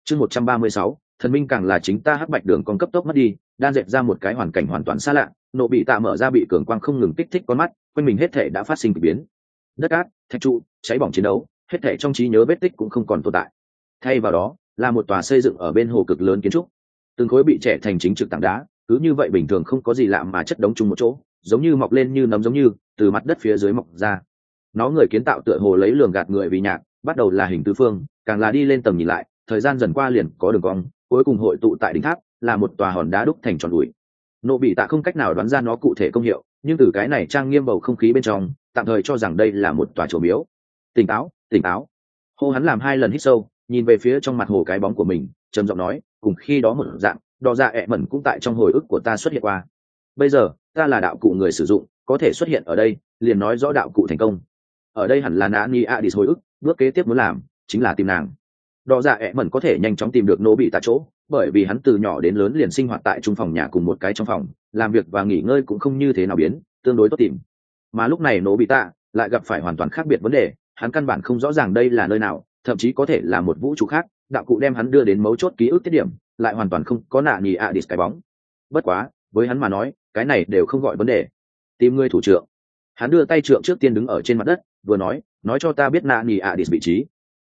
Chương 136, thần minh càng là chính ta hắc bạch đường con cấp tốc mất đi, đan dệt ra một cái hoàn cảnh hoàn toàn xa lạ, nộ bị tạ mở ra bị cường quang không ngừng kích thích con mắt, quanh mình hết thể đã phát sinh kỳ biến. Đất cát, thạch trụ, cháy bỏng chiến đấu, hết thể trong trí nhớ vết tích cũng không còn tồn tại. Thay vào đó, là một tòa xây dựng ở bên hồ cực lớn kiến trúc. Từng khối bị trẻ thành chính trực tảng đá, cứ như vậy bình thường không có gì lạ mà chất đống chung một chỗ, giống như mọc lên như nấm giống như từ mặt đất phía dưới mọc ra. Nó người kiến tạo tựa hồ lấy lường gạt người vì nhạc, bắt đầu là hình tứ phương, càng là đi lên tầng nhìn lại, thời gian dần qua liền có đường cong, cuối cùng hội tụ tại đỉnh tháp, là một tòa hòn đá đúc thành tròn ủi. Nộ bị tạ không cách nào đoán ra nó cụ thể công hiệu, nhưng từ cái này trang nghiêm bầu không khí bên trong, tạm thời cho rằng đây là một tòa chùa miếu. Tỉnh táo, tỉnh táo. Hô hắn làm 2 lần hít sâu, nhìn về phía trong mặt hồ cái bóng của mình, trầm giọng nói, cùng khi đó một dạng, đỏ dạ ẹ mẩn cũng tại trong hồi ức của ta xuất hiện qua. Bây giờ, ta là đạo cụ người sử dụng, có thể xuất hiện ở đây, liền nói rõ đạo cụ thành công. Ở đây hẳn là Nani Adis hồi ức, bước kế tiếp muốn làm chính là tìm nàng. Đỏ dạ ẹ mẩn có thể nhanh chóng tìm được nô bị tại chỗ, bởi vì hắn từ nhỏ đến lớn liền sinh hoạt tại trung phòng nhà cùng một cái trong phòng, làm việc và nghỉ ngơi cũng không như thế nào biến, tương đối tốt tìm. Mà lúc này nô bị tạ lại gặp phải hoàn toàn khác biệt vấn đề, hắn căn bản không rõ ràng đây là nơi nào, thậm chí có thể là một vũ trụ khác, đạo cụ đem hắn đưa đến mấu chốt ký ức tiết điểm, lại hoàn toàn không có Nani Adis cái bóng. Bất quá, với hắn mà nói, cái này đều không gọi vấn đề. Tìm người thủ trưởng. Hắn đưa tay trượng trước tiên đứng ở trên mặt đất, vừa nói cho ta biết Nani Adis vị trí.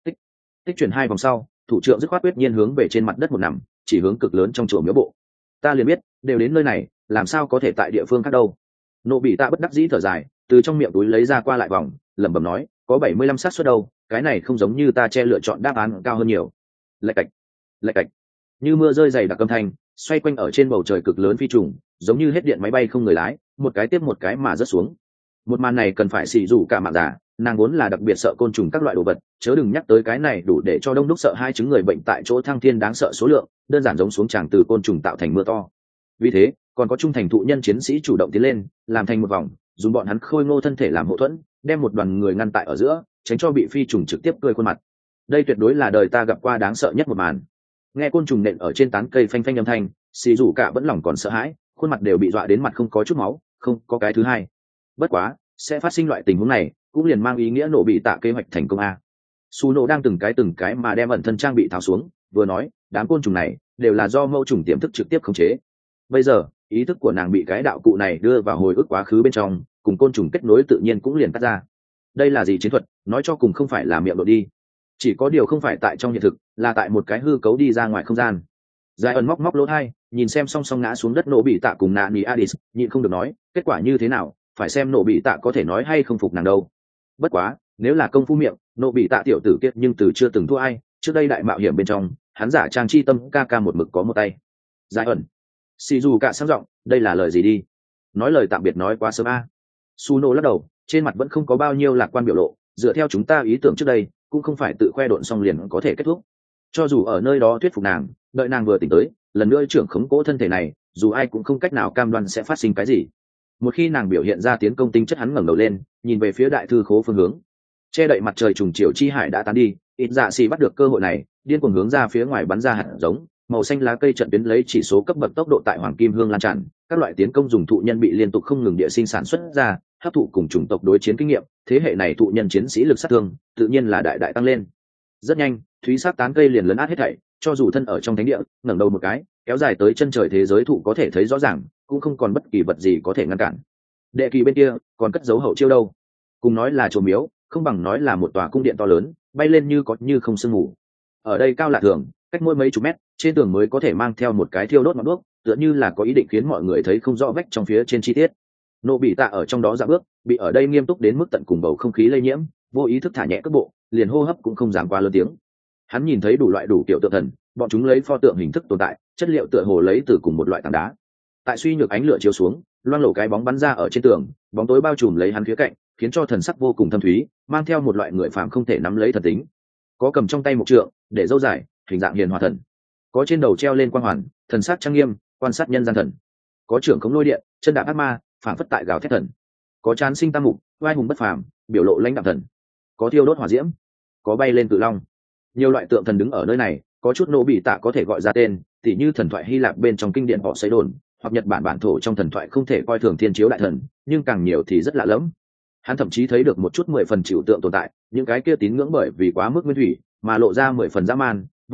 Tích chuyển 2 vòng sau, thủ trưởng dứt khoát quyết nhiên hướng về trên mặt đất một nằm, chỉ hướng cực lớn trong chùa miếu bộ. Ta liền biết, đều đến nơi này, làm sao có thể tại địa phương khác đâu. Nộ bị tạ bất đắc dĩ thở dài, từ trong miệng túi lấy ra qua lại vòng, lẩm bẩm nói, có 75 xác suất đâu, cái này không giống như ta che lựa chọn đáp án cao hơn nhiều. Lạch cạch, như mưa rơi dày đặc âm thanh, xoay quanh ở trên bầu trời cực lớn phi trùng, giống như hết điện máy bay không người lái, một cái tiếp một cái mà rớt xuống. Một màn này cần phải xỉ rủ cả mạng giả, nàng vốn là đặc biệt sợ côn trùng các loại đồ vật, chớ đừng nhắc tới cái này đủ để cho đông đúc sợ 2 chứng người bệnh tại chỗ thăng thiên đáng sợ số lượng, đơn giản giống xuống tràng từ côn trùng tạo thành mưa to. Vì thế, còn có trung thành thụ nhân chiến sĩ chủ động tiến lên, làm thành một vòng, dùng bọn hắn khôi ngô thân thể làm hậu thuẫn, đem một đoàn người ngăn tại ở giữa, tránh cho bị phi trùng trực tiếp cười khuôn mặt. Đây tuyệt đối là đời ta gặp qua đáng sợ nhất một màn. Nghe côn trùng nện ở trên tán cây phanh phanh âm thanh, xì rủ cả vẫn lòng còn sợ hãi, khuôn mặt đều bị dọa đến mặt không có chút máu, không có cái thứ hai. Bất quá, sẽ phát sinh loại tình huống này, cũng liền mang ý nghĩa nổ bị tạ kế hoạch thành công a. Su nổ đang từng cái mà đem ẩn thân trang bị tháo xuống, vừa nói, đám côn trùng này đều là do mâu trùng tiềm thức trực tiếp khống chế. Bây giờ, ý thức của nàng bị cái đạo cụ này đưa vào hồi ức quá khứ bên trong, cùng côn trùng kết nối tự nhiên cũng liền cắt ra. Đây là gì chiến thuật, nói cho cùng không phải là miệng độ đi. Chỉ có điều không phải tại trong hiện thực, là tại một cái hư cấu đi ra ngoài không gian. Giải ẩn móc lỗ hai, nhìn xem song song ngã xuống đất nổ bị tạ cùng Nani Adis, nhịn không được nói, kết quả như thế nào, phải xem nổ bị tạ có thể nói hay không phục nàng đâu. Bất quá, nếu là công phu miệng, nổ bị tạ tiểu tử kiệt nhưng từ chưa từng thua ai, trước đây đại mạo hiểm bên trong, hắn giả trang chi tâm ca ca một mực có một tay. Giải ẩn, xì dù cả sang giọng, đây là lời gì đi? Nói lời tạm biệt nói quá sớm a. Suno lắc đầu, trên mặt vẫn không có bao nhiêu lạc quan biểu lộ, dựa theo chúng ta ý tưởng trước đây, cũng không phải tự khoe độn xong liền có thể kết thúc. Cho dù ở nơi đó thuyết phục nàng, đợi nàng vừa tỉnh tới, lần nữa trưởng khống cố thân thể này, dù ai cũng không cách nào cam đoan sẽ phát sinh cái gì. Một khi nàng biểu hiện ra tiến công tính chất, hắn ngẩng đầu lên, nhìn về phía đại thư khố phương hướng. Che đậy mặt trời trùng chiều chi hải đã tán đi, ít dạ xì bắt được cơ hội này, điên cuồng hướng ra phía ngoài bắn ra hạt giống, màu xanh lá cây trận biến lấy chỉ số cấp bậc tốc độ tại hoàng kim hương lan tràn, các loại tiến công dùng thụ nhân bị liên tục không ngừng địa sinh sản xuất ra, hấp thụ cùng chủng tộc đối chiến kinh nghiệm, thế hệ này thụ nhân chiến sĩ lực sát thương tự nhiên là đại đại tăng lên. Rất nhanh, thúy sát tán cây liền lấn át hết thảy, cho dù thân ở trong thánh địa, ngẩng đầu một cái, kéo dài tới chân trời thế giới thụ có thể thấy rõ ràng, cũng không còn bất kỳ vật gì có thể ngăn cản. Đệ kỳ bên kia còn cất giấu hậu chiêu đâu, cùng nói là chùa miếu, không bằng nói là một tòa cung điện to lớn, bay lên như có như không sương mù. Ở đây cao lạ thường, cách mỗi mấy chục mét, trên tường mới có thể mang theo một cái thiêu đốt ngọn đuốc, tựa như là có ý định khiến mọi người thấy không rõ vách trong phía trên chi tiết. Nộ bị tạ ở trong đó dạo bước, bị ở đây nghiêm túc đến mức tận cùng bầu không khí lây nhiễm, vô ý thức thả nhẹ cước bộ, liền hô hấp cũng không dám quá lớn tiếng. Hắn nhìn thấy đủ loại đủ kiểu tượng thần, bọn chúng lấy pho tượng hình thức tồn tại, chất liệu tựa hồ lấy từ cùng một loại tảng đá. Tại suy nhược ánh lửa chiếu xuống, loang lổ cái bóng bắn ra ở trên tường, bóng tối bao trùm lấy hắn khía cạnh, khiến cho thần sắc vô cùng thâm thúy, mang theo một loại người phàm không thể nắm lấy thần tính. Có cầm trong tay một trượng, để dâu dài, hình dạng hiền hòa thần. Có trên đầu treo lên quang hoàn, thần sắc trang nghiêm, quan sát nhân gian thần. Có trưởng khống lôi điện, chân đạp ác ma, phản phất tại gào thét thần. Có chán sinh tam mục, oai hùng bất phàm, biểu lộ lãnh đạm thần. Có thiêu đốt hỏa diễm, có bay lên cự long. Nhiều loại tượng thần đứng ở nơi này, có chút nô bị tạ có thể gọi ra tên, tỉ như thần thoại Hy Lạp bên trong kinh điển họ xây đồn, hoặc Nhật Bản bản thổ trong thần thoại không thể coi thường thiên chiếu đại thần, nhưng càng nhiều thì rất lạ lẫm. Hắn thậm chí thấy được một chút 10 phần chịu tượng tồn tại, những cái kia tín ngưỡng bởi vì quá mức nguyên thủy mà lộ ra 10 phần dã man, và mẹo,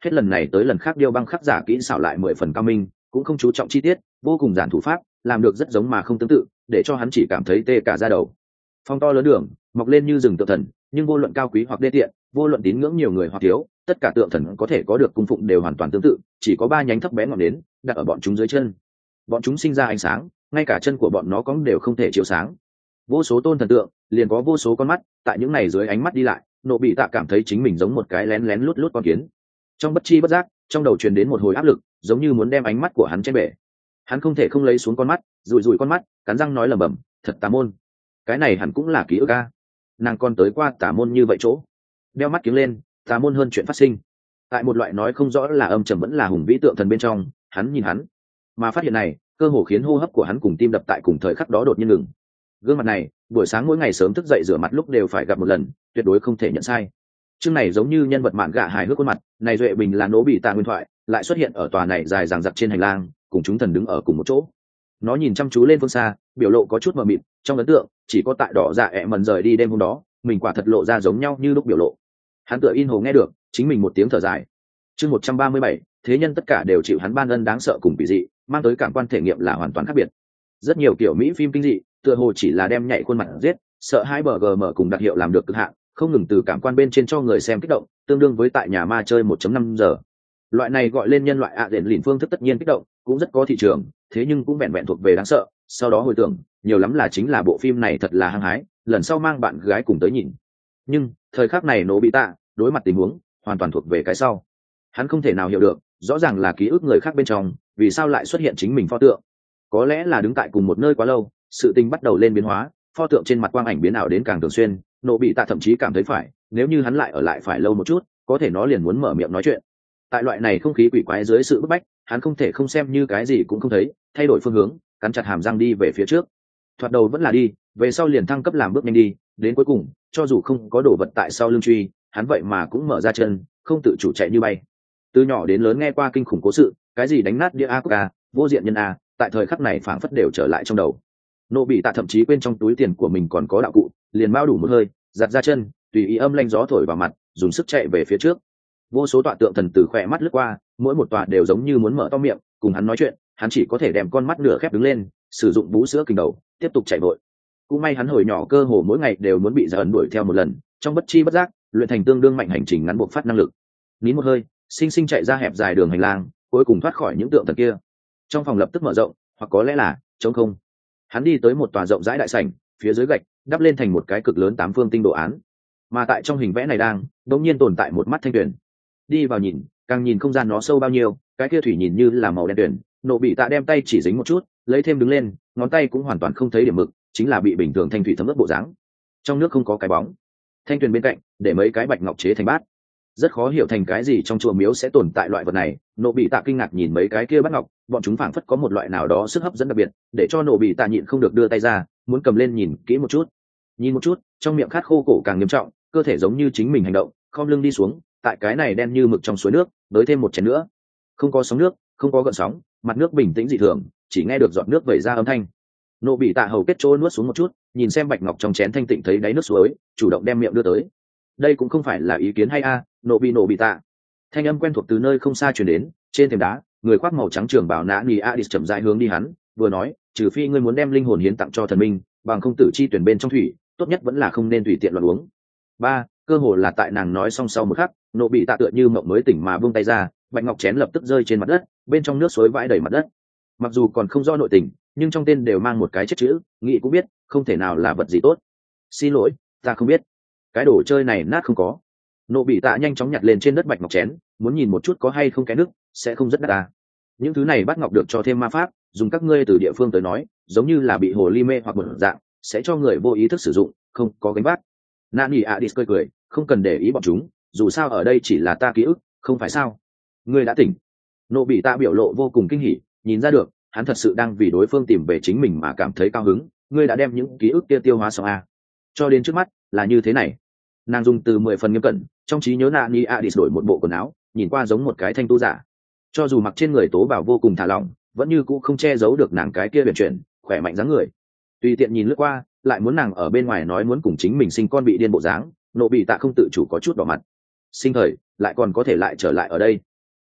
hết lần này tới lần khác điêu băng khắc giả kỹ xảo lại 10 phần cao minh, cũng không chú trọng chi tiết, vô cùng giản thủ pháp, làm được rất giống mà không tương tự, để cho hắn chỉ cảm thấy tê cả da đầu. Phong to lớn đường mọc lên như rừng tượng thần, nhưng vô luận cao quý hoặc đê tiện, vô luận tín ngưỡng nhiều người hoặc thiếu, tất cả tượng thần có thể có được cung phụng đều hoàn toàn tương tự, chỉ có 3 nhánh thấp bé ngọn nến đặt ở bọn chúng dưới chân. Bọn chúng sinh ra ánh sáng, ngay cả chân của bọn nó cóng đều không thể chiếu sáng. Vô số tôn thần tượng liền có vô số con mắt, tại những này dưới ánh mắt đi lại, Nộ Bị Tạ cảm thấy chính mình giống một cái lén lén lút lút con kiến. Trong bất chi bất giác, trong đầu truyền đến một hồi áp lực, giống như muốn đem ánh mắt của hắn chen bể. Hắn không thể không lấy xuống con mắt, rủi rủi con mắt, cắn răng nói lẩm bẩm, thật tà môn. Cái này hẳn cũng là ký ức a. Nàng còn tới qua tà môn như vậy chỗ. Đeo mắt kiếng lên, tà môn hơn chuyện phát sinh. Tại một loại nói không rõ là âm trầm vẫn là hùng vĩ tượng thần bên trong, hắn nhìn hắn, mà phát hiện này, cơ hồ khiến hô hấp của hắn cùng tim đập tại cùng thời khắc đó đột nhiên ngừng. Gương mặt này, buổi sáng mỗi ngày sớm thức dậy rửa mặt lúc đều phải gặp một lần, tuyệt đối không thể nhận sai. Chương này giống như nhân vật mạn gạ hài hước khuôn mặt, này Duệ Bình là Nỗ Bị Tạ nguyên thoại, lại xuất hiện ở tòa này dài dằng dặc trên hành lang, cùng chúng thần đứng ở cùng một chỗ. Nó nhìn chăm chú lên phương xa, biểu lộ có chút mờ mịt, trong ấn tượng chỉ có tại đỏ dạ ẹ mần rời đi đêm hôm đó, mình quả thật lộ ra giống nhau như lúc biểu lộ. Hắn tựa in hồ nghe được chính mình một tiếng thở dài. Chương 137, thế nhân tất cả đều chịu hắn ban ân đáng sợ cùng kỳ dị, mang tới cảm quan thể nghiệm là hoàn toàn khác biệt. Rất nhiều kiểu Mỹ phim kinh dị, tựa hồ chỉ là đem nhảy khuôn mặt giết, sợ hai bờ gm cùng đặc hiệu làm được cực hạn, không ngừng từ cảm quan bên trên cho người xem kích động, tương đương với tại nhà ma chơi 1.5 giờ. Loại này gọi lên nhân loại đền lìn phương thức tất nhiên kích động, cũng rất có thị trường, thế nhưng cũng vẹn vẹn thuộc về đáng sợ, sau đó hồi tưởng, nhiều lắm là chính là bộ phim này thật là hăng hái, lần sau mang bạn gái cùng tới nhìn. Nhưng, thời khắc này Nỗ Bị Tạ, đối mặt tình huống, hoàn toàn thuộc về cái sau. Hắn không thể nào hiểu được, rõ ràng là ký ức người khác bên trong, vì sao lại xuất hiện chính mình pho tượng. Có lẽ là đứng tại cùng một nơi quá lâu, sự tình bắt đầu lên biến hóa, pho tượng trên mặt quang ảnh biến ảo đến càng thường xuyên, Nỗ Bị Tạ thậm chí cảm thấy phải, nếu như hắn lại ở lại phải lâu một chút, có thể nó liền muốn mở miệng nói chuyện. Tại loại này không khí quỷ quái dưới sự bức bách, hắn không thể không xem như cái gì cũng không thấy, thay đổi phương hướng, cắn chặt hàm răng đi về phía trước. Thoạt đầu vẫn là đi, về sau liền thăng cấp làm bước nhanh đi, đến cuối cùng, cho dù không có đồ vật tại sau lưng truy, hắn vậy mà cũng mở ra chân, không tự chủ chạy như bay. Từ nhỏ đến lớn nghe qua kinh khủng cố sự, cái gì đánh nát đĩa a, vô diện nhân a, tại thời khắc này phảng phất đều trở lại trong đầu. Nỗ Bị Tạ thậm chí quên trong túi tiền của mình còn có đạo cụ, liền bao đủ một hơi, giặt ra chân, tùy ý âm lanh gió thổi vào mặt, dùng sức chạy về phía trước. Vô số tọa tượng thần từ khỏe mắt lướt qua, mỗi một tọa đều giống như muốn mở to miệng cùng hắn nói chuyện, hắn chỉ có thể đem con mắt nửa khép đứng lên, sử dụng bú sữa kình đầu, tiếp tục chạy vội. Cũng may hắn hồi nhỏ cơ hồ mỗi ngày đều muốn bị dần đuổi theo một lần, trong bất chi bất giác luyện thành tương đương mạnh hành trình ngắn buộc phát năng lực. Nín một hơi, sinh sinh chạy ra hẹp dài đường hành lang, cuối cùng thoát khỏi những tượng thần kia. Trong phòng lập tức mở rộng, hoặc có lẽ là trống không. Hắn đi tới một tòa rộng rãi đại sảnh, phía dưới gạch đắp lên thành một cái cực lớn 8 phương tinh đồ án, mà tại trong hình vẽ này đang đống nhiên tồn tại một mắt thanh tuyển. Đi vào nhìn, càng nhìn không gian nó sâu bao nhiêu, cái kia thủy nhìn như là màu đen tuyển. Nộ Bị Tạ đem tay chỉ dính một chút, lấy thêm đứng lên, ngón tay cũng hoàn toàn không thấy điểm mực, chính là bị bình thường thanh thủy thấm ướt bộ dáng. Trong nước không có cái bóng. Thanh tuyền bên cạnh để mấy cái bạch ngọc chế thành bát, rất khó hiểu thành cái gì trong chùa miếu sẽ tồn tại loại vật này. Nộ Bị Tạ kinh ngạc nhìn mấy cái kia bát ngọc, bọn chúng phảng phất có một loại nào đó sức hấp dẫn đặc biệt, để cho Nộ Bị Tạ nhịn không được đưa tay ra, muốn cầm lên nhìn kỹ một chút. Nhìn một chút, trong miệng khát khô cổ càng nghiêm trọng, cơ thể giống như chính mình hành động, khom lưng đi xuống, tại cái này đen như mực trong suối nước, đới thêm một chén nữa. Không có sóng nước, không có gợn sóng, mặt nước bình tĩnh dị thường, chỉ nghe được giọt nước vẩy ra âm thanh. Nộ Bị Tạ hầu kết trôi nuốt xuống một chút, nhìn xem bạch ngọc trong chén thanh tịnh thấy đáy nước suối, chủ động đem miệng đưa tới. Đây cũng không phải là ý kiến hay a, Nộ Bị Tạ. Thanh âm quen thuộc từ nơi không xa truyền đến, trên thềm đá, người khoác màu trắng trường bào nã nì Adis chậm rãi hướng đi hắn, vừa nói, trừ phi ngươi muốn đem linh hồn hiến tặng cho thần minh, bằng không tử chi tuyển bên trong thủy, tốt nhất vẫn là không nên tùy tiện loạn uống. Ba, cơ hồ là tại nàng nói xong sau một khắc, Nộ Bị Tạ tựa như mộng mới tỉnh mà buông tay ra, bạch ngọc chén lập tức rơi trên mặt đất, bên trong nước suối vãi đầy mặt đất. Mặc dù còn không rõ nội tình, nhưng trong tên đều mang một cái chết chữ, nghĩ cũng biết không thể nào là vật gì tốt. Xin lỗi, ta không biết, cái đồ chơi này nát không có. Nộ Bị Tạ nhanh chóng nhặt lên trên đất bạch ngọc chén, muốn nhìn một chút có hay không cái nước, sẽ không rất đắt à. Những thứ này bắt ngọc được cho thêm ma pháp, dùng các ngươi từ địa phương tới nói, giống như là bị hồ ly mê hoặc một dạng, sẽ cho người vô ý thức sử dụng, không có gánh vác. Nani Adis cười, không cần để ý bọn chúng, dù sao ở đây chỉ là ta ký ức, không phải sao? Ngươi đã tỉnh. Nộ Bị Tạ biểu lộ vô cùng kinh hỉ, nhìn ra được, hắn thật sự đang vì đối phương tìm về chính mình mà cảm thấy cao hứng. Ngươi đã đem những ký ức kia tiêu hóa xong à? Cho đến trước mắt là như thế này. Nàng dùng từ 10 phần nghiêm cẩn, trong trí nhớ Nani Adis đổi một bộ quần áo, nhìn qua giống một cái thanh tu giả. Cho dù mặc trên người tố bảo vô cùng thả lỏng, vẫn như cũ không che giấu được nàng cái kia huyền chuyển, khỏe mạnh dáng người. Tùy tiện nhìn lướt qua, lại muốn nàng ở bên ngoài nói muốn cùng chính mình sinh con bị điên bộ dáng, Nộ Bị Tạ không tự chủ có chút đỏ mặt. Sinh thời lại còn có thể lại trở lại ở đây,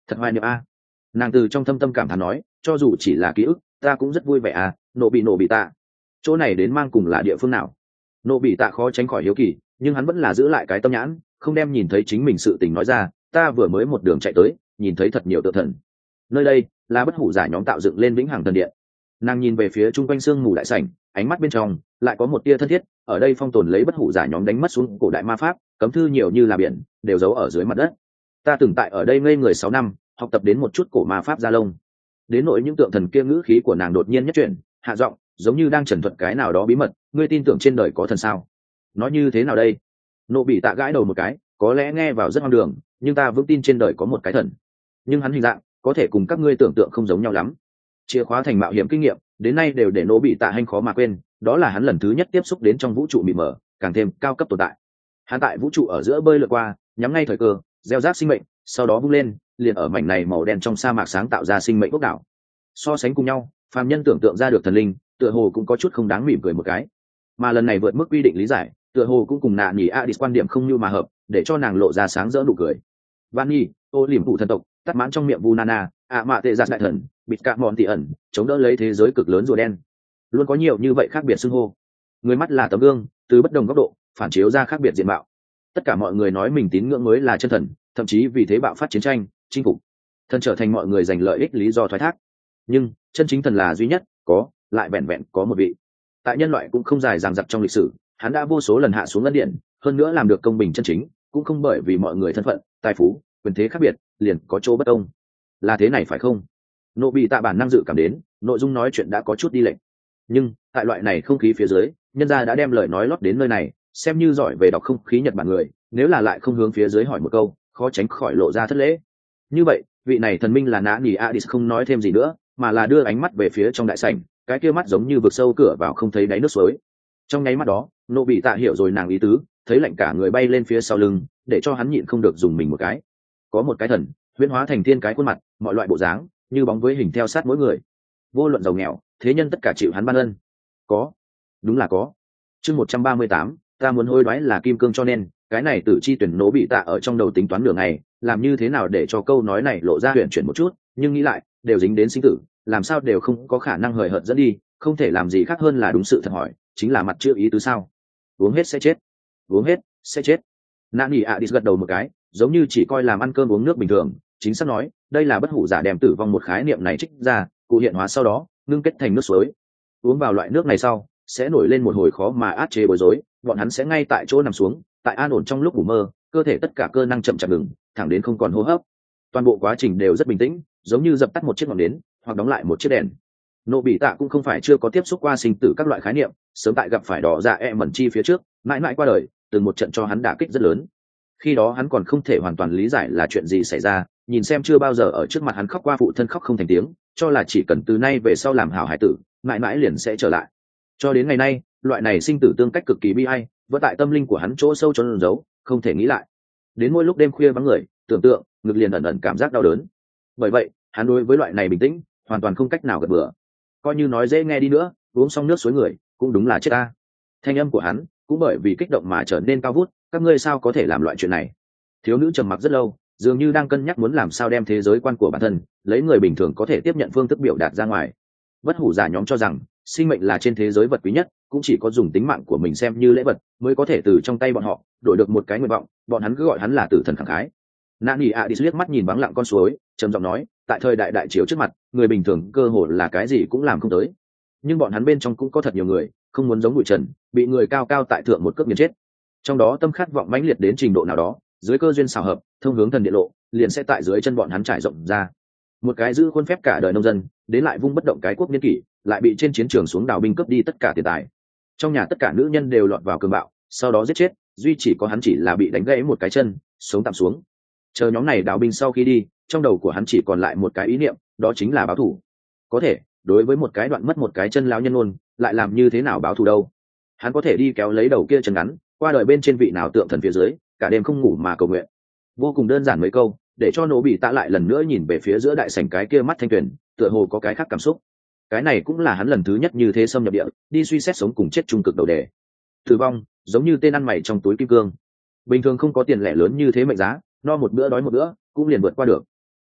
Thật hoài niệm a. Nàng từ trong thâm tâm cảm thán nói, cho dù chỉ là ký ức ta cũng rất vui vẻ à. Nộ bị tạ chỗ này đến mang cùng là địa phương nào? Nộ bị tạ khó tránh khỏi hiếu kỳ, nhưng hắn vẫn là giữ lại cái tâm nhãn, không đem nhìn thấy chính mình sự tình nói ra. Ta vừa mới một đường chạy tới, nhìn thấy thật nhiều tự thần. Nơi đây là bất hủ giả nhóm tạo dựng lên vĩnh hằng thần điện. Nàng nhìn về phía chung quanh sương mù đại sảnh, ánh mắt bên trong lại có một tia thân thiết. Ở đây phong tồn lấy bất hủ giả nhóm đánh mất xuống cổ đại ma pháp, cấm thư nhiều như là biển, đều giấu ở dưới mặt đất. Ta từng tại ở đây ngây người 6 năm, học tập đến một chút cổ ma pháp gia lông. Đến nỗi những tượng thần kia, ngữ khí của nàng đột nhiên nhất chuyển, hạ giọng, giống như đang trần thuật cái nào đó bí mật. Ngươi tin tưởng trên đời có thần sao? Nói như thế nào đây? Nộ bị tạ gãi đầu một cái, có lẽ nghe vào rất hoang đường, nhưng ta vững tin trên đời có một cái thần. Nhưng hắn hình dạng có thể cùng các ngươi tưởng tượng không giống nhau lắm. Chìa khóa thành mạo hiểm kinh nghiệm đến nay đều để Nộ bị tạ hanh khó mà quên. Đó là hắn lần thứ nhất tiếp xúc đến trong vũ trụ mịt mờ, càng thêm cao cấp tồn tại. Hắn tại vũ trụ ở giữa bơi lượn qua, nhắm ngay thời cơ, gieo rác sinh mệnh, sau đó vung lên, liền ở mảnh này màu đen trong sa mạc sáng tạo ra sinh mệnh ốc đảo. So sánh cùng nhau, phàm nhân tưởng tượng ra được thần linh, tựa hồ cũng có chút không đáng mỉm cười một cái. Mà lần này vượt mức quy định lý giải, tựa hồ cũng cùng nạ nhỉ Adis quan điểm không như mà hợp, để cho nàng lộ ra sáng rỡ nụ cười. Vani, ô liềm phụ thần tộc, tắt mãn trong miệng Vunana, mạ tệ giặt đại thần, bịt cạn mòn tỉ ẩn, chống đỡ lấy thế giới cực lớn rùa đen. Luôn có nhiều như vậy khác biệt xưng hô. Người mắt là tấm gương, từ bất đồng góc độ phản chiếu ra khác biệt diện mạo. Tất cả mọi người nói mình tín ngưỡng mới là chân thần, thậm chí vì thế bạo phát chiến tranh, chinh phục thần, trở thành mọi người giành lợi ích lý do thoái thác. Nhưng chân chính thần là duy nhất, có lại vẹn vẹn có một vị. Tại nhân loại cũng không dài dằng dặc trong lịch sử, hắn đã vô số lần hạ xuống ân điện, hơn nữa làm được công bình chân chính, cũng không bởi vì mọi người thân phận, tài phú, quyền thế khác biệt liền có chỗ bất công. Là thế này phải không? Nộ bị tạ bản năng dự cảm đến nội dung nói chuyện đã có chút đi lệch, nhưng tại loại này không khí phía dưới, nhân gia đã đem lời nói lót đến nơi này, xem như giỏi về đọc không khí Nhật Bản người, nếu là lại không hướng phía dưới hỏi một câu, khó tránh khỏi lộ ra thất lễ. Như vậy vị này thần minh là nã nỉ Adis không nói thêm gì nữa, mà là đưa ánh mắt về phía trong đại sảnh, cái kia mắt giống như vực sâu cửa vào không thấy đáy nước suối. Trong nháy mắt đó, Nộ bị tạ hiểu rồi nàng ý tứ, thấy lạnh cả người bay lên phía sau lưng, để cho hắn nhịn không được dùng mình một cái. Có một cái thần huyễn hóa thành thiên cái khuôn mặt, mọi loại bộ dáng như bóng với hình theo sát mỗi người, vô luận giàu nghèo, thế nhân tất cả chịu hắn ban ân. Có, đúng là có. Chương 138, ta muốn hối đoái là kim cương, cho nên cái này tử chi tuyển Nộ bị tạ ở trong đầu tính toán nửa ngày, làm như thế nào để cho câu nói này lộ ra huyền chuyển một chút, nhưng nghĩ lại, đều dính đến sinh tử, làm sao đều không có khả năng hời hợt dẫn đi, không thể làm gì khác hơn là đúng sự thật hỏi, chính là mặt chưa ý tứ sao? Uống hết sẽ chết, uống hết sẽ chết. Nani Adis gật đầu một cái, giống như chỉ coi làm ăn cơm uống nước bình thường, chính xác nói, đây là bất hủ giả đem tử vong một khái niệm này trích ra, cụ hiện hóa sau đó ngưng kết thành nước suối. Uống vào loại nước này sau, sẽ nổi lên một hồi khó mà át chế bối rối, bọn hắn sẽ ngay tại chỗ nằm xuống, tại an ổn trong lúc ngủ mơ, cơ thể tất cả cơ năng chậm chạp ngừng, thẳng đến không còn hô hấp. Toàn bộ quá trình đều rất bình tĩnh, giống như dập tắt một chiếc ngọn nến hoặc đóng lại một chiếc đèn. Nộ bị tạ cũng không phải chưa có tiếp xúc qua sinh tử các loại khái niệm, sớm tại gặp phải đỏ dạ mẩn chi phía trước, mãi mãi qua đời, từng một trận cho hắn đả kích rất lớn. Khi đó hắn còn không thể hoàn toàn lý giải là chuyện gì xảy ra, nhìn xem chưa bao giờ ở trước mặt hắn khóc qua phụ thân khóc không thành tiếng, cho là chỉ cần từ nay về sau làm hảo hải tử, mãi mãi liền sẽ trở lại. Cho đến ngày nay, loại này sinh tử tương cách cực kỳ bi ai, vẫn tại tâm linh của hắn chỗ sâu trốn giấu, không thể nghĩ lại. Đến mỗi lúc đêm khuya vắng người, tưởng tượng, ngực liền ẩn ẩn cảm giác đau đớn. Bởi vậy, hắn đối với loại này bình tĩnh, hoàn toàn không cách nào gật bừa. Coi như nói dễ nghe đi nữa, uống xong nước suối người, cũng đúng là chết ta. Thanh âm của hắn cũng bởi vì kích động mà trở nên cao vút, các ngươi sao có thể làm loại chuyện này? Thiếu nữ trầm mặc rất lâu, dường như đang cân nhắc muốn làm sao đem thế giới quan của bản thân, lấy người bình thường có thể tiếp nhận phương thức biểu đạt ra ngoài. Bất hủ giả nhóm cho rằng, sinh mệnh là trên thế giới vật quý nhất, cũng chỉ có dùng tính mạng của mình xem như lễ vật, mới có thể từ trong tay bọn họ đổi được một cái nguyện vọng, bọn hắn cứ gọi hắn là tử thần khẳng khái. Nani Adis liếc mắt nhìn vắng lặng con suối, trầm giọng nói, tại thời đại đại chiếu trước mặt, người bình thường cơ hồ là cái gì cũng làm không tới. Nhưng bọn hắn bên trong cũng có thật nhiều người, không muốn giống bụi trần, bị người cao cao tại thượng một cước nghiền chết. Trong đó tâm khát vọng mãnh liệt đến trình độ nào đó, dưới cơ duyên xảo hợp, thông hướng thần địa lộ, liền sẽ tại dưới chân bọn hắn trải rộng ra. Một cái giữ khuôn phép cả đời nông dân, đến lại vung bất động cái quốc niên kỷ, lại bị trên chiến trường xuống đào binh cướp đi tất cả tiền tài. Trong nhà tất cả nữ nhân đều lọt vào cường bạo, sau đó giết chết, duy chỉ có hắn chỉ là bị đánh gãy một cái chân, sống tạm xuống. Chờ nhóm này đào binh sau khi đi, trong đầu của hắn chỉ còn lại một cái ý niệm, đó chính là báo thù. Có thể, đối với một cái đoạn mất một cái chân lão nhân luôn, lại làm như thế nào báo thù đâu? Hắn có thể đi kéo lấy đầu kia chân ngắn, qua đời bên trên vị nào tượng thần phía dưới, cả đêm không ngủ mà cầu nguyện. Vô cùng đơn giản mấy câu, để cho Nỗ bị tạ lại lần nữa nhìn về phía giữa đại sảnh cái kia mắt thanh tuyền, tựa hồ có cái khác cảm xúc. Cái này cũng là hắn lần thứ nhất như thế xâm nhập địa, đi suy xét sống cùng chết trung cực đầu đề. Tử vong, giống như tên ăn mày trong túi kim cương. Bình thường không có tiền lẻ lớn như thế mệnh giá, no một bữa đói một bữa, cũng liền vượt qua được.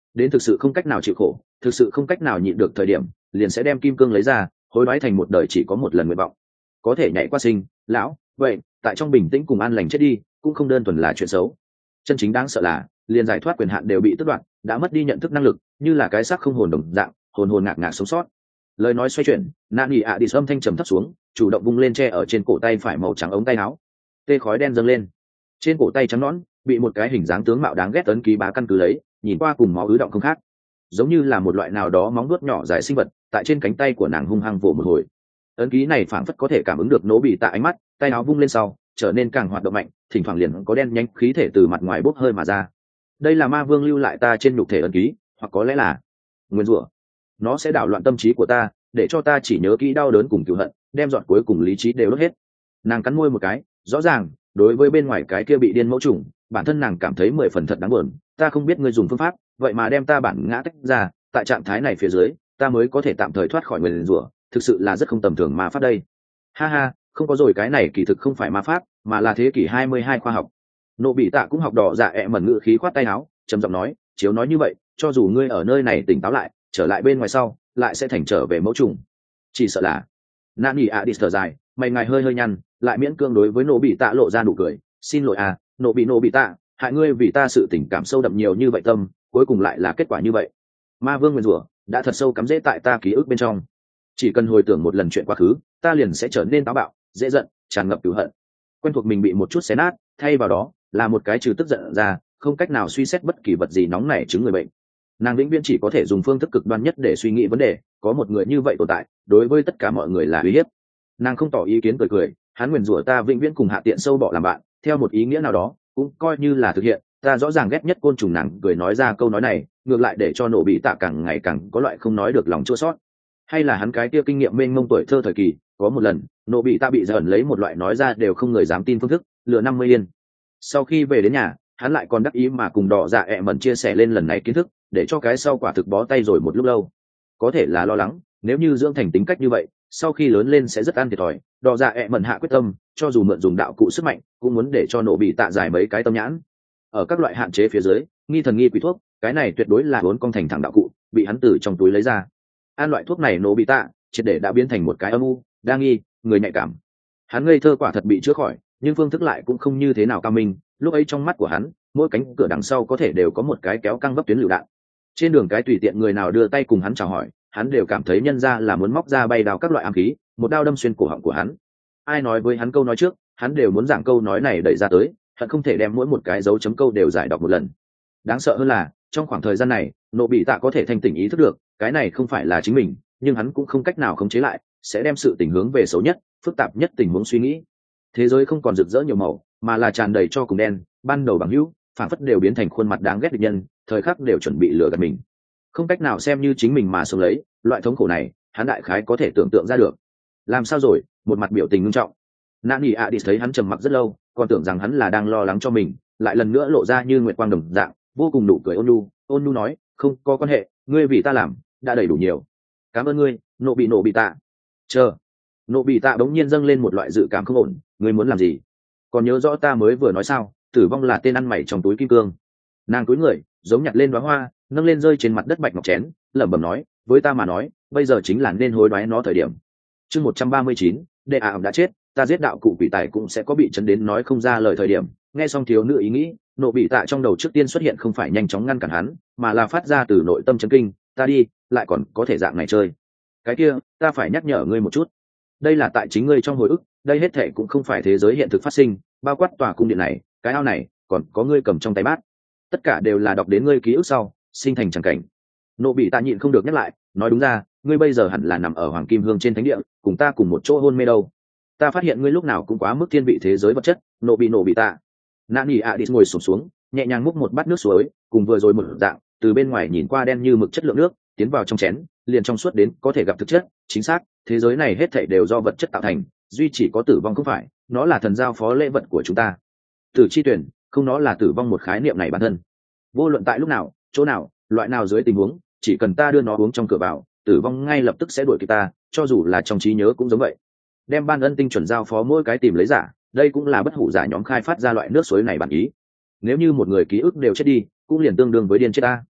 đến thực sự không cách nào chịu khổ, thực sự không cách nào nhịn được thời điểm, liền sẽ đem kim cương lấy ra, hối đoái thành một đời chỉ có một lần nguyện vọng. Có thể nhảy qua sinh lão vậy, tại trong bình tĩnh cùng an lành chết đi, cũng không đơn thuần là chuyện xấu. Chân chính đáng sợ là liền giải thoát quyền hạn đều bị tước đoạt, đã mất đi nhận thức năng lực, như là cái xác không hồn đồng dạng, hồn hồn ngạc ngạc sống sót. Lời nói xoay chuyển, Nani ạ đi âm thanh trầm thấp xuống, chủ động vung lên che ở trên cổ tay phải màu trắng ống tay áo. Tê khói đen dâng lên, trên cổ tay trắng nõn bị một cái hình dáng tướng mạo đáng ghét ấn ký bá căn cứ lấy, nhìn qua cùng máu ứ động không khác, giống như là một loại nào đó móng vuốt nhỏ dài sinh vật tại trên cánh tay của nàng hung hăng vồ một hồi. Ấn ký này phảng phất có thể cảm ứng được Nỗ Bị Tạ ánh mắt, tay áo vung lên sau trở nên càng hoạt động mạnh, thỉnh thoảng liền có đen nhánh khí thể từ mặt ngoài bốc hơi mà ra. Đây là ma vương lưu lại ta trên nhục thể ấn ký, hoặc có lẽ là nguyên rủa. Nó sẽ đảo loạn tâm trí của ta, để cho ta chỉ nhớ kỹ đau đớn cùng cừu hận, đem dọn cuối cùng lý trí đều đốt hết. Nàng cắn môi một cái, rõ ràng đối với bên ngoài cái kia bị điên mẫu trùng, bản thân nàng cảm thấy 10 phần thật đáng buồn. Ta không biết ngươi dùng phương pháp, vậy mà đem ta bản ngã tách ra, tại trạng thái này phía dưới, ta mới có thể tạm thời thoát khỏi nguyền rủa, thực sự là rất không tầm thường ma pháp đây. Ha ha, không có rồi, cái này kỳ thực không phải ma pháp, mà là thế kỷ 22 khoa học. Nộ Bị Tạ cũng học đỏ dạ ẹ mẩn ngữ khí khoát tay áo, trầm giọng nói, chiếu nói như vậy, cho dù ngươi ở nơi này tỉnh táo lại, trở lại bên ngoài sau, lại sẽ thành trở về mẫu trùng. Chỉ sợ là Nani ạ đi thở dài, mày ngài hơi nhăn, lại miễn cương đối với Nộ Bị Tạ lộ ra nụ cười, xin lỗi à, Nộ Bị Tạ, hại ngươi vì ta sự tình cảm sâu đậm nhiều như vậy tâm, cuối cùng lại là kết quả như vậy. Ma vương nguyên rủa đã thật sâu cắm rễ tại ta ký ức bên trong, chỉ cần hồi tưởng một lần chuyện quá khứ, ta liền sẽ trở nên táo bạo, dễ giận, tràn ngập cừu hận. Quen thuộc mình bị một chút xé nát, thay vào đó là một cái trừ tức giận ra, không cách nào suy xét bất kỳ vật gì nóng nảy chứng người bệnh. Nàng vĩnh viễn chỉ có thể dùng phương thức cực đoan nhất để suy nghĩ vấn đề, có một người như vậy tồn tại, đối với tất cả mọi người là uy hiếp. Nàng không tỏ ý kiến, cười, hắn nguyền rủa ta vĩnh viễn cùng hạ tiện sâu bọ làm bạn, theo một ý nghĩa nào đó, cũng coi như là thực hiện. Ta rõ ràng ghét nhất côn trùng, nàng cười nói ra câu nói này, ngược lại để cho Nộ Bị Tạ càng ngày càng có loại không nói được lòng chua xót. Hay là hắn cái kia kinh nghiệm mênh mông tuổi thơ thời kỳ, có một lần Nộ Bị Tạ bị dởn lấy một loại nói ra đều không người dám tin phương thức lừa 50 yên. Sau khi về đến nhà, hắn lại còn đắc ý mà cùng đỏ dạ ẹ mẩn chia sẻ lên lần này kiến thức, để cho cái sau quả thực bó tay rồi một lúc lâu. Có thể là lo lắng nếu như dưỡng thành tính cách như vậy, sau khi lớn lên sẽ rất ăn thiệt thòi. Đỏ dạ ẹ mẩn hạ quyết tâm, cho dù mượn dùng đạo cụ sức mạnh, cũng muốn để cho Nộ Bị Tạ giải mấy cái tâm nhãn. Ở các loại hạn chế phía dưới, nghi thần nghi quỷ thuốc, cái này tuyệt đối là vốn công thành thẳng đạo cụ, bị hắn từ trong túi lấy ra. An loại thuốc này Nộ Bị Tạ triệt để đã biến thành một cái âm u, đa nghi, người nhạy cảm. Hắn ngây thơ quả thật bị chữa khỏi, nhưng phương thức lại cũng không như thế nào cao minh. Lúc ấy trong mắt của hắn, mỗi cánh cửa đằng sau có thể đều có một cái kéo căng vấp tuyến lựu đạn. Trên đường cái tùy tiện người nào đưa tay cùng hắn chào hỏi, hắn đều cảm thấy nhân ra là muốn móc ra bay đào các loại ám khí, một đao đâm xuyên cổ họng của hắn. Ai nói với hắn câu nói trước, hắn đều muốn giảng câu nói này đẩy ra tới, hắn không thể đem mỗi một cái dấu chấm câu đều giải đọc một lần. Đáng sợ hơn là trong khoảng thời gian này, Nộ Bị Tạ có thể thanh tỉnh ý thức được cái này không phải là chính mình, nhưng hắn cũng không cách nào khống chế lại, sẽ đem sự tình hướng về xấu nhất, phức tạp nhất tình huống suy nghĩ. Thế giới không còn rực rỡ nhiều màu, mà là tràn đầy cho cùng đen. Ban đầu bằng hữu phản phất đều biến thành khuôn mặt đáng ghét địch nhân, thời khắc đều chuẩn bị lừa gạt mình, không cách nào xem như chính mình mà sống lấy. Loại thống khổ này hắn đại khái có thể tưởng tượng ra được. Làm sao rồi? Một mặt biểu tình nghiêm trọng. Nani ạ đi thấy hắn trầm mặc rất lâu, còn tưởng rằng hắn là đang lo lắng cho mình, lại lần nữa lộ ra như nguyệt quang đồng dạng, vô cùng nụ cười ôn nhu nói, không có quan hệ, ngươi vì ta làm đã đầy đủ nhiều, cảm ơn ngươi. Nộ Bị Tạ. Chờ. Nộ Bị Tạ bỗng nhiên dâng lên một loại dự cảm không ổn. Ngươi muốn làm gì? Còn nhớ rõ ta mới vừa nói sao, tử vong là tên ăn mày trong túi kim cương. Nàng túi người giống nhặt lên đóa hoa, nâng lên rơi trên mặt đất bạch ngọc chén, lẩm bẩm nói, với ta mà nói bây giờ chính là nên hối đoái nó thời điểm. Chương 139, đệ ảo đã chết, ta giết đạo cụ quỷ tài cũng sẽ có bị chấn đến nói không ra lời thời điểm. Nghe xong thiếu nữ ý nghĩ, Nộ Bị Tạ trong đầu trước tiên xuất hiện không phải nhanh chóng ngăn cản hắn, mà là phát ra từ nội tâm chấn kinh. Ta đi, lại còn có thể dạng này chơi. Cái kia, ta phải nhắc nhở ngươi một chút, đây là tại chính ngươi trong hồi ức, đây hết thệ cũng không phải thế giới hiện thực phát sinh, bao quát tòa cung điện này, cái ao này, còn có ngươi cầm trong tay bát, tất cả đều là đọc đến ngươi ký ức sau sinh thành tràng cảnh. Nộ Bị Tạ nhịn không được nhắc lại, nói đúng ra, ngươi bây giờ hẳn là nằm ở Hoàng Kim Hương trên thánh địa, cùng ta cùng một chỗ hôn mê đâu. Ta phát hiện ngươi lúc nào cũng quá mức thiên vị thế giới vật chất. Nộ Bị Tạ. Nani ạ đi ngồi xổm xuống, nhẹ nhàng múc một bát nước suối, cùng vừa rồi một dạng, từ bên ngoài nhìn qua đen như mực chất lượng nước, tiến vào trong chén, liền trong suốt đến có thể gặp thực chất. Chính xác, thế giới này hết thảy đều do vật chất tạo thành, duy chỉ có tử vong không phải, nó là thần giao phó lễ vật của chúng ta. Tử chi tuyển, không, nó là tử vong một khái niệm này bản thân. Vô luận tại lúc nào, chỗ nào, loại nào dưới tình huống, chỉ cần ta đưa nó uống trong cửa vào, tử vong ngay lập tức sẽ đuổi kịp ta, cho dù là trong trí nhớ cũng giống vậy. Đem ban ân tinh chuẩn giao phó mỗi cái tìm lấy giả, đây cũng là bất hủ giả nhóm khai phát ra loại nước suối này bản ý. Nếu như một người ký ức đều chết đi, cũng liền tương đương với điên chết ta.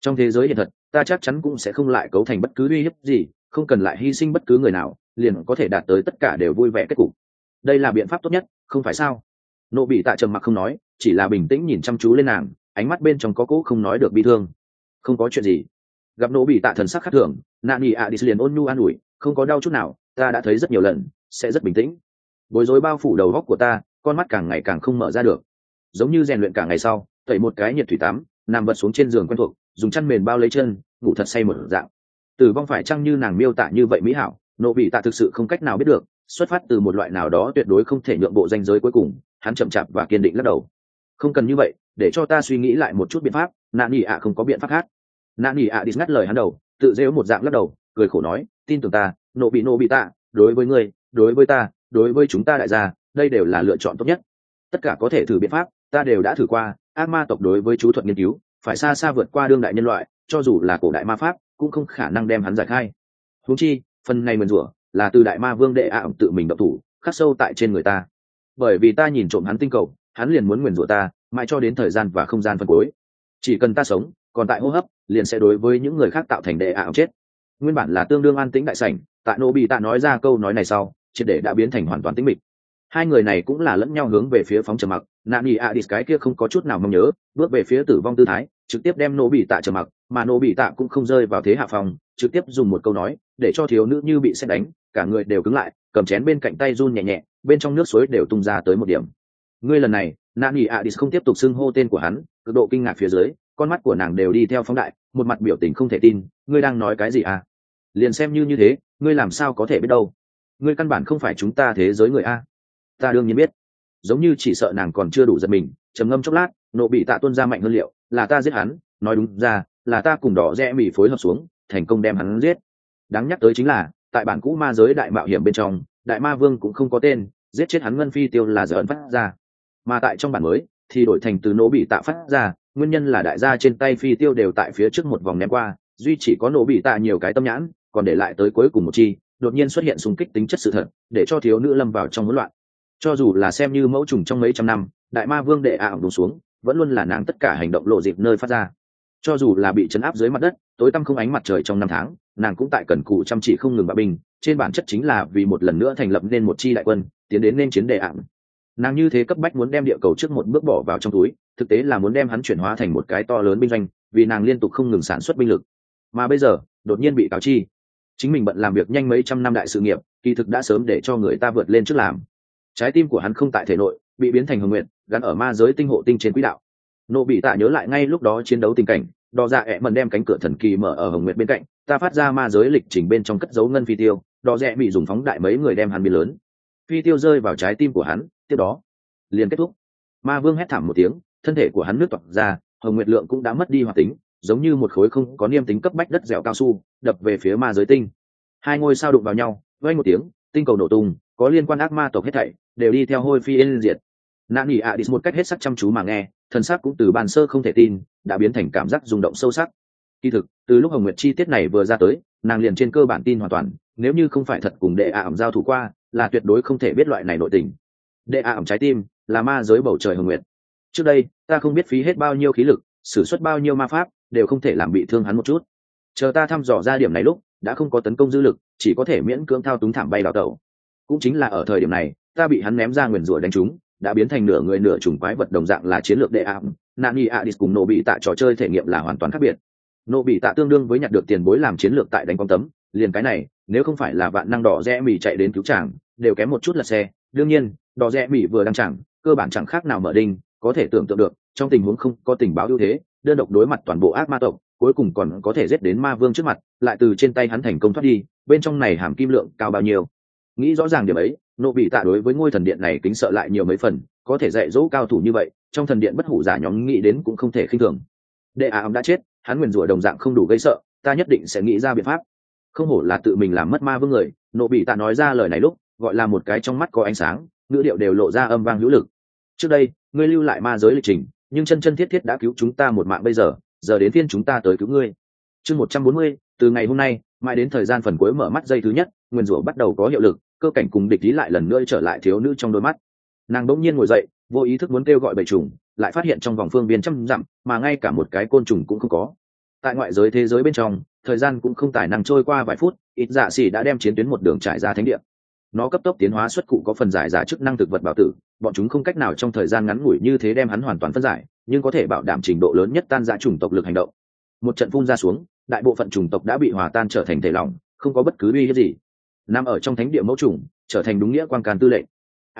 Trong thế giới hiện thật, ta chắc chắn cũng sẽ không lại cấu thành bất cứ uy hiếp gì, không cần lại hy sinh bất cứ người nào, liền có thể đạt tới tất cả đều vui vẻ kết cục. Đây là biện pháp tốt nhất, không phải sao? Nộ bị tạ trầm mặc không nói, chỉ là bình tĩnh nhìn chăm chú lên nàng, ánh mắt bên trong có cỗ không nói được bi thương. Không có chuyện gì. Gặp nộ bị tạ thần sắc khác thường, Nani Adis liền ôn nhu an ủi, không có đau chút nào, ta đã thấy rất nhiều lần, sẽ rất bình tĩnh. Bối rối bao phủ đầu góc của ta, con mắt càng ngày càng không mở ra được, giống như rèn luyện cả ngày sau, tẩy một cái nhiệt thủy tắm, nằm vật xuống trên giường quen thuộc, dùng chăn mền bao lấy chân, ngủ thật say một dạng. Tử vong phải chăng như nàng miêu tả như vậy mỹ hảo, nộ bị tạ thực sự không cách nào biết được, xuất phát từ một loại nào đó tuyệt đối không thể nhượng bộ ranh giới cuối cùng, hắn chậm chạp và kiên định lắc đầu. Không cần như vậy, để cho ta suy nghĩ lại một chút biện pháp. Nani ạ không có biện pháp khác. Nani ạ đi ngắt lời hắn đầu, tự rêu một dạng lắc đầu, cười khổ nói, tin tưởng ta, nộ bị tạ, đối với ngươi, đối với ta, đối với chúng ta đại gia, đây đều là lựa chọn tốt nhất. Tất cả có thể thử biện pháp, ta đều đã thử qua. Ác ma tộc đối với chú thuật nghiên cứu, phải xa xa vượt qua đương đại nhân loại, cho dù là cổ đại ma pháp, cũng không khả năng đem hắn giải khai. Huống chi, phần này mượn rủa là từ đại ma vương đệ ạ tự mình độc thủ, khắc sâu tại trên người ta. Bởi vì ta nhìn trộm hắn tinh cầu, hắn liền muốn nguyền rủa ta, mãi cho đến thời gian và không gian phân cuối. Chỉ cần ta sống, còn tại hô hấp, liền sẽ đối với những người khác tạo thành đệ ạ chết. Nguyên bản là tương đương an tĩnh đại sảnh, tại nô bị tạ nói ra câu nói này sau, triệt để đã biến thành hoàn toàn tĩnh mịch. Hai người này cũng là lẫn nhau hướng về phía phóng trầm mặc. Nani Adis cái kia không có chút nào mong nhớ, bước về phía tử vong tư thái, trực tiếp đem nô bị tạ trầm mặc, mà nô bị tạ cũng không rơi vào thế hạ phòng, trực tiếp dùng một câu nói, để cho thiếu nữ như bị sét đánh, cả người đều cứng lại, cầm chén bên cạnh tay run nhẹ nhẹ, bên trong nước suối đều tung ra tới một điểm. Ngươi lần này, Nani Adis không tiếp tục xưng hô tên của hắn, cực độ kinh ngạc phía dưới, con mắt của nàng đều đi theo phóng đại, một mặt biểu tình không thể tin, ngươi đang nói cái gì à? Liền xem như thế, ngươi làm sao có thể biết đâu? Ngươi căn bản không phải chúng ta thế giới người a. Ta đương nhiên biết. Giống như chỉ sợ nàng còn chưa đủ giật mình, trầm ngâm chốc lát, nộ bị tạ tuôn ra mạnh hơn liệu, là ta giết hắn, nói đúng ra, là ta cùng đỏ rẽ mì phối hợp xuống, thành công đem hắn giết. Đáng nhắc tới chính là, tại bản cũ ma giới đại mạo hiểm bên trong, đại ma vương cũng không có tên, giết chết hắn ngân phi tiêu là giờ ẩn phát ra. Mà tại trong bản mới, thì đổi thành từ nộ bị tạ phát ra, nguyên nhân là đại gia trên tay phi tiêu đều tại phía trước một vòng ném qua, duy chỉ có nộ bị tạ nhiều cái tâm nhãn, còn để lại tới cuối cùng một chi, đột nhiên xuất hiện xung kích tính chất sự thật, để cho thiếu nữ lâm vào trong hỗn loạn. Cho dù là xem như mẫu trùng trong mấy trăm năm, đại ma vương đệ ảo đổ xuống, vẫn luôn là nàng tất cả hành động lộ dịp nơi phát ra. Cho dù là bị chấn áp dưới mặt đất, tối tăm không ánh mặt trời trong năm tháng, nàng cũng tại cần cù chăm chỉ không ngừng bạo binh, trên bản chất chính là vì một lần nữa thành lập nên một chi đại quân, tiến đến nên chiến đệ ảo. Nàng như thế cấp bách muốn đem địa cầu trước một bước bỏ vào trong túi, thực tế là muốn đem hắn chuyển hóa thành một cái to lớn binh doanh, vì nàng liên tục không ngừng sản xuất binh lực. Mà bây giờ, đột nhiên bị cáo chi, chính mình bận làm việc nhanh mấy trăm năm đại sự nghiệp, kỳ thực đã sớm để cho người ta vượt lên trước làm. Trái tim của hắn không tại thể nội, bị biến thành hồng nguyện, gắn ở ma giới tinh hộ tinh trên quỹ đạo. Nộ bị tạ nhớ lại ngay lúc đó chiến đấu tình cảnh, đò dạ ẹ mần đem cánh cửa thần kỳ mở ở hồng nguyện bên cạnh, ta phát ra ma giới lịch trình bên trong cất giấu ngân phi tiêu, đò dạ bị dùng phóng đại mấy người đem hắn biến lớn. Phi tiêu rơi vào trái tim của hắn, tiếp đó liền kết thúc. Ma vương hét thảm một tiếng, thân thể của hắn nứt toạc ra, hồng nguyệt lượng cũng đã mất đi hoạt tính, giống như một khối không có niêm tính cấp bách đất dẻo cao su, đập về phía ma giới tinh. Hai ngôi sao đụng vào nhau, vang một tiếng, tinh cầu nổ tung, có liên quan ác ma tộc hết thảy đều đi theo hôi phi yên diệt. Nani Adis một cách hết sắc chăm chú mà nghe, thần sắc cũng từ bàn sơ không thể tin, đã biến thành cảm giác rung động sâu sắc. Kỳ thực, từ lúc hồng nguyệt chi tiết này vừa ra tới, nàng liền trên cơ bản tin hoàn toàn, nếu như không phải thật cùng đệ ảm giao thủ qua, là tuyệt đối không thể biết loại này nội tình. Đệ ảm trái tim là ma giới bầu trời hồng nguyệt. Trước đây, ta không biết phí hết bao nhiêu khí lực, sử xuất bao nhiêu ma pháp, đều không thể làm bị thương hắn một chút. Chờ ta thăm dò ra điểm này lúc, đã không có tấn công dư lực, chỉ có thể miễn cưỡng thao túng thảm bay đào tẩu. Cũng chính là ở thời điểm này, ta bị hắn ném ra nguyền rủa đánh trúng, đã biến thành nửa người nửa trùng quái vật đồng dạng là chiến lược đệ ảm. Nani Adis cùng nô bị tạ trò chơi thể nghiệm là hoàn toàn khác biệt. Nô bị tạ tương đương với nhặt được tiền bối làm chiến lược tại đánh bóng tấm, liền cái này, nếu không phải là vạn năng đỏ rẽ mì chạy đến cứu chàng, đều kém một chút là xe. Đương nhiên, đỏ rẽ mì vừa đang chẳng, cơ bản chẳng khác nào mở đinh, có thể tưởng tượng được, trong tình huống không có tình báo ưu thế, đơn độc đối mặt toàn bộ ác ma tộc, cuối cùng còn có thể giết đến ma vương trước mặt, lại từ trên tay hắn thành công thoát đi, bên trong này hàm kim lượng cao bao nhiêu. Nghĩ rõ ràng điểm ấy, nộ bị tạ đối với ngôi thần điện này kính sợ lại nhiều mấy phần, có thể dạy dỗ cao thủ như vậy, trong thần điện bất hủ giả nhóm nghĩ đến cũng không thể khinh thường. Đệ ảm đã chết, hắn nguyền rủa đồng dạng không đủ gây sợ, ta nhất định sẽ nghĩ ra biện pháp. Không hổ là tự mình làm mất ma vương người, nộ bị tạ nói ra lời này lúc, gọi là một cái trong mắt có ánh sáng, ngữ điệu đều lộ ra âm vang hữu lực. Trước đây, ngươi lưu lại ma giới lịch trình, nhưng chân chân thiết thiết đã cứu chúng ta một mạng bây giờ, giờ đến phiên chúng ta tới cứu ngươi. Chương 140, từ ngày hôm nay, mãi đến thời gian phần cuối mở mắt giây thứ nhất, nguyên rủa bắt đầu có hiệu lực, cơ cảnh cùng địch ý lại lần nữa trở lại thiếu nữ trong đôi mắt. Nàng bỗng nhiên ngồi dậy, vô ý thức muốn kêu gọi bầy trùng, lại phát hiện trong vòng phương viên trăm dặm, mà ngay cả một cái côn trùng cũng không có. Tại ngoại giới thế giới bên trong, thời gian cũng không tài năng trôi qua vài phút, ít dạ xỉ đã đem chiến tuyến một đường trải ra thánh địa. Nó cấp tốc tiến hóa xuất cụ có phần giải giả chức năng thực vật bảo tử, bọn chúng không cách nào trong thời gian ngắn ngủi như thế đem hắn hoàn toàn phân giải, nhưng có thể bảo đảm trình độ lớn nhất tan rã chủng tộc lực hành động. Một trận phun ra xuống, đại bộ phận chủng tộc đã bị hòa tan trở thành thể lỏng, không có bất cứ uy hiếp gì. Nằm ở trong thánh địa mẫu chủng, trở thành đúng nghĩa quan can tư lệnh.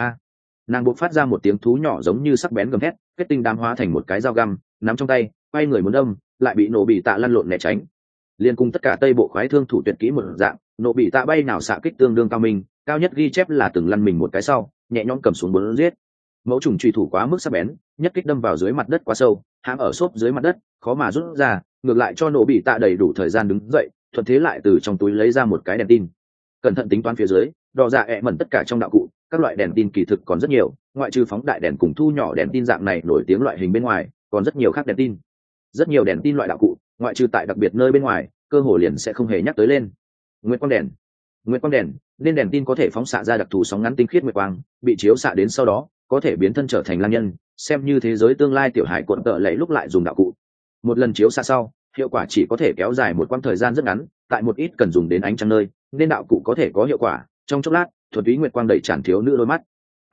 Nàng buộc phát ra một tiếng thú nhỏ giống như sắc bén gầm thét, kết tinh đám hóa thành một cái dao găm, nắm trong tay, quay người muốn đâm, lại bị nổ bị tạ lăn lộn né tránh. Liên cùng tất cả tây bộ khoái thương thủ tuyệt kỹ một dạng, nổ bị tạ bay nào xạ kích tương đương cao minh, cao nhất ghi chép là từng lăn mình một cái sau, nhẹ nhõm cầm xuống bốn giết. Mẫu trùng truy thủ quá mức sắc bén, nhất kích đâm vào dưới mặt đất quá sâu, hãm ở xốp dưới mặt đất, khó mà rút ra, ngược lại cho nổ bị tạ đầy đủ thời gian đứng dậy, thuận thế lại từ trong túi lấy ra một cái đèn tin. Cẩn thận tính toán phía dưới, đo dạ ẹ mẩn tất cả trong đạo cụ, các loại đèn tin kỳ thực còn rất nhiều, ngoại trừ phóng đại đèn cùng thu nhỏ đèn tin dạng này nổi tiếng loại hình bên ngoài, còn rất nhiều khác đèn tin. Rất nhiều đèn tin loại đạo cụ, ngoại trừ tại đặc biệt nơi bên ngoài, cơ hồ liền sẽ không hề nhắc tới lên. Nguyệt quang đèn, nên đèn tin có thể phóng xạ ra đặc thù sóng ngắn tinh khiết nguyệt quang, bị chiếu xạ đến sau đó, có thể biến thân trở thành lang nhân, xem như thế giới tương lai tiểu hải cuộn tợ lấy lúc lại dùng đạo cụ. Một lần chiếu xạ sau, hiệu quả chỉ có thể kéo dài một quãng thời gian rất ngắn, tại một ít cần dùng đến ánh trăng nơi, nên đạo cụ có thể có hiệu quả, trong chốc lát, thuần túy nguyệt quang đẩy tràn thiếu nữ đôi mắt.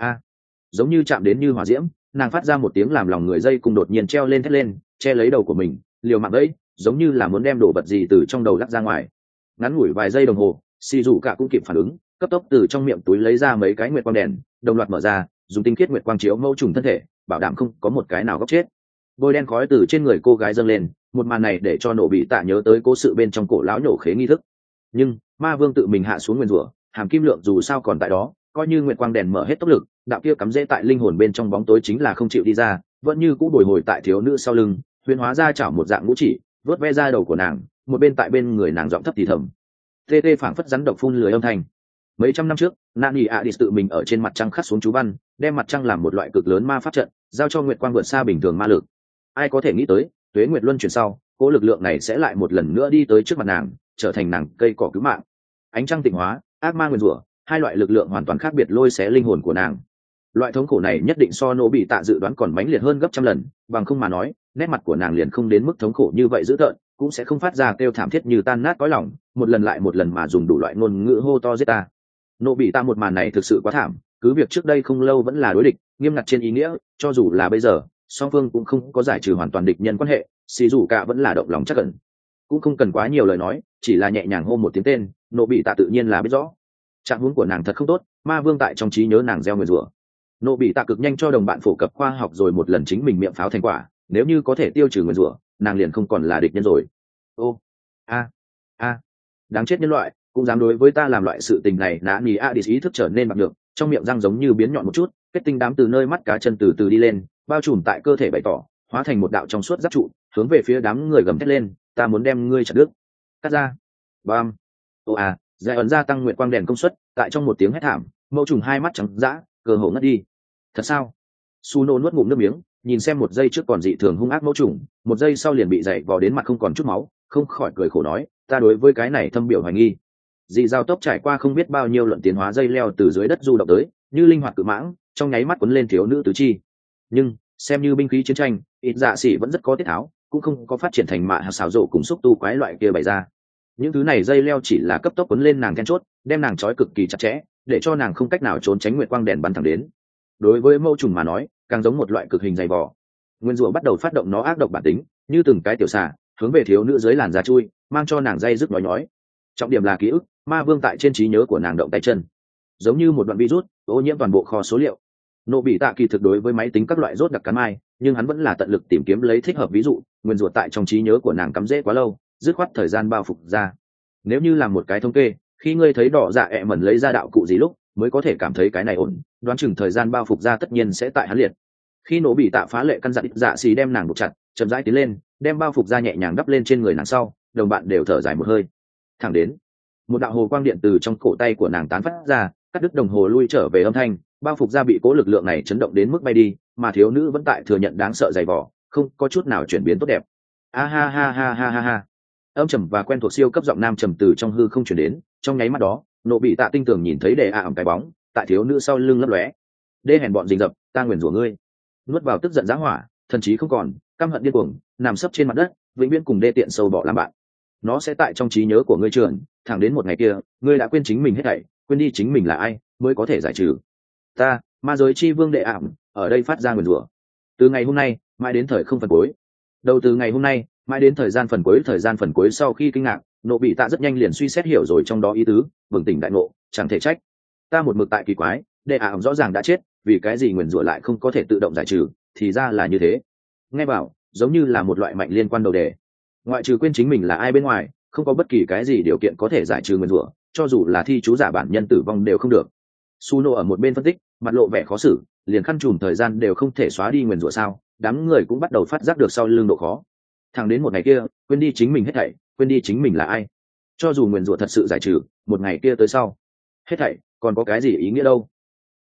Giống như chạm đến như hỏa diễm, nàng phát ra một tiếng làm lòng người dây cùng đột nhiên treo lên thét lên, che lấy đầu của mình, liều mạng ấy, giống như là muốn đem đồ vật gì từ trong đầu lắc ra ngoài. Ngắn ngủi vài giây đồng hồ, xì rủ cả cũng kịp phản ứng, cấp tốc từ trong miệng túi lấy ra mấy cái nguyệt quang đèn, đồng loạt mở ra, dùng tinh khiết nguyệt quang chiếu mâu trùng thân thể, bảo đảm không có một cái nào góc chết. Bôi đen khói từ trên người cô gái dâng lên, một màn này để cho nổ bị tạ nhớ tới cố sự bên trong cổ lão nhổ khế nghi thức. Nhưng ma vương tự mình hạ xuống nguyên rủa, hàm kim lượng dù sao còn tại đó, coi như nguyệt quang đèn mở hết tốc lực, đạo kia cắm rễ tại linh hồn bên trong bóng tối chính là không chịu đi ra, vẫn như cũ bồi hồi tại thiếu nữ sau lưng, huyền hóa ra chảo một dạng ngũ chỉ, vớt ve ra đầu của nàng, một bên tại bên người nàng giọng thấp thì thầm. Tê tê phảng phất rắn độc phun lưới âm thanh. Mấy trăm năm trước, Nani Adis tự mình ở trên mặt trăng khắc xuống chú văn, đem mặt trăng làm một loại cực lớn ma pháp trận, giao cho nguyệt quang vượt xa bình thường ma lực. Ai có thể nghĩ tới, tuế nguyệt luân chuyển sau, cỗ lực lượng này sẽ lại một lần nữa đi tới trước mặt nàng, trở thành nàng cây cỏ cứu mạng. Ánh trăng tịnh hóa, ác ma nguyên rủa, hai loại lực lượng hoàn toàn khác biệt lôi xé linh hồn của nàng. Loại thống khổ này nhất định so nổ bị tạ dự đoán còn mãnh liệt hơn gấp trăm lần, bằng không mà nói, nét mặt của nàng liền không đến mức thống khổ như vậy dữ tợn, cũng sẽ không phát ra kêu thảm thiết như tan nát cõi lòng, một lần lại một lần mà dùng đủ loại ngôn ngữ hô to giết ta. Nổ bị tạ một màn này thực sự quá thảm, cứ việc trước đây không lâu vẫn là đối địch, nghiêm ngặt trên ý nghĩa, cho dù là bây giờ, song phương cũng không có giải trừ hoàn toàn địch nhân quan hệ, xì dù cả vẫn là động lòng chắc ẩn. Cũng không cần quá nhiều lời nói, chỉ là nhẹ nhàng hô một tiếng tên, nổ bị tạ tự nhiên là biết rõ. Trạng huống của nàng thật không tốt, ma vương tại trong trí nhớ nàng gieo nguyền rủa. Nổ bị tạ cực nhanh cho đồng bạn phổ cập khoa học rồi một lần chính mình miệng pháo thành quả, nếu như có thể tiêu trừ nguyền rủa, nàng liền không còn là địch nhân rồi. Đáng chết nhân loại, cũng dám đối với ta làm loại sự tình này. Nani Adis ý thức trở nên bạc được, trong miệng răng giống như biến nhọn một chút, kết tinh đám từ nơi mắt cá chân từ từ đi lên, bao trùm tại cơ thể bày tỏ, hóa thành một đạo trong suốt giáp trụ, hướng về phía đám người gầm thét lên, ta muốn đem ngươi chặt đứt. Cắt ra. Bam. Giải ẩn gia tăng nguyệt quang đèn công suất, tại trong một tiếng hét thảm, mẫu trùng hai mắt trắng dã, cơ hồ ngất đi. Thật sao? Suno nuốt ngụm nước miếng, nhìn xem một giây trước còn dị thường hung ác mẫu trùng, một giây sau liền bị dày vò đến mặt không còn chút máu, không khỏi cười khổ nói, ta đối với cái này thâm biểu hoài nghi. Dị giao tốc trải qua không biết bao nhiêu luận tiến hóa dây leo từ dưới đất du động tới, như linh hoạt cự mãng, trong nháy mắt quấn lên thiếu nữ tứ chi. Nhưng xem như binh khí chiến tranh, ít dạ sĩ vẫn rất có tiết tháo, cũng không có phát triển thành mạ xảo rộ cùng xúc tu quái loại kia bày ra. Những thứ này dây leo chỉ là cấp tốc quấn lên nàng then chốt, đem nàng trói cực kỳ chặt chẽ, để cho nàng không cách nào trốn tránh nguyệt quang đèn bắn thẳng đến. Đối với mẫu trùng mà nói, càng giống một loại cực hình dày vò. Nguyên rủa bắt đầu phát động nó ác độc bản tính, như từng cái tiểu xà hướng về thiếu nữ dưới làn da chui, mang cho nàng dây rứt nhói nhói. Trọng điểm là ký ức, ma vương tại trên trí nhớ của nàng động tay chân, giống như một đoạn virus ô nhiễm toàn bộ kho số liệu. Nộ bị tạ kỳ thực đối với máy tính các loại rốt đặc cắn mai, nhưng hắn vẫn là tận lực tìm kiếm lấy thích hợp ví dụ. Nguyên rủa tại trong trí nhớ của nàng cắm rễ quá lâu, dứt khoát thời gian bao phục ra. Nếu như làm một cái thống kê, khi ngươi thấy đỏ dạ ẹ mẩn lấy ra đạo cụ gì lúc mới có thể cảm thấy cái này ổn, đoán chừng thời gian bao phục ra tất nhiên sẽ tại hắn liệt. Khi nổ bị tạ phá lệ căn dặn dạ xì đem nàng buộc chặt, chậm rãi tiến lên, đem bao phục ra nhẹ nhàng đắp lên trên người nàng sau, đồng bạn đều thở dài một hơi. Thẳng đến một đạo hồ quang điện từ trong cổ tay của nàng tán phát ra, cắt đứt đồng hồ lui trở về âm thanh, bao phục ra bị cố lực lượng này chấn động đến mức bay đi, mà thiếu nữ vẫn tại thừa nhận đáng sợ dày vò, không có chút nào chuyển biến tốt đẹp. Ha. Âm trầm và quen thuộc siêu cấp giọng nam trầm từ trong hư không chuyển đến, trong nháy mắt đó, nộ bị tạ tinh tường nhìn thấy đề ẩm cái bóng tại thiếu nữ sau lưng lấp lóe. Đê hèn bọn rình rập, ta nguyền rủa ngươi. Nuốt vào tức giận giá hỏa, thần trí không còn, căm hận điên cuồng, nằm sấp trên mặt đất, vĩnh viễn cùng đê tiện sâu bọ làm bạn. Nó sẽ tại trong trí nhớ của ngươi trường thẳng đến một ngày kia ngươi đã quên chính mình hết thảy, quên đi chính mình là ai mới có thể giải trừ. Ta ma giới chi vương đệ ảm ở đây phát ra nguyền rủa. Từ ngày hôm nay mãi đến thời không phần cuối, đầu từ ngày hôm nay mãi đến thời gian phần cuối sau khi kinh ngạc, nộ bị tạ rất nhanh liền suy xét hiểu rồi trong đó ý tứ, bừng tỉnh đại ngộ, chẳng thể trách. Ta một mực tại kỳ quái, đệ ảm rõ ràng đã chết, vì cái gì nguyền rủa lại không có thể tự động giải trừ, thì ra là như thế. Nghe bảo giống như là một loại mạnh liên quan đầu đề, ngoại trừ quên chính mình là ai bên ngoài, không có bất kỳ cái gì điều kiện có thể giải trừ nguyền rủa, cho dù là thi chú giả bản nhân tử vong đều không được. Suno ở một bên phân tích, mặt lộ vẻ khó xử, liền khăn trùm thời gian đều không thể xóa đi nguyền rủa sao? Đám người cũng bắt đầu phát giác được sau lưng độ khó. Thẳng đến một ngày kia, quên đi chính mình hết thảy, quên đi chính mình là ai. Cho dù nguyền rủa thật sự giải trừ, một ngày kia tới sau, hết thảy còn có cái gì ý nghĩa đâu?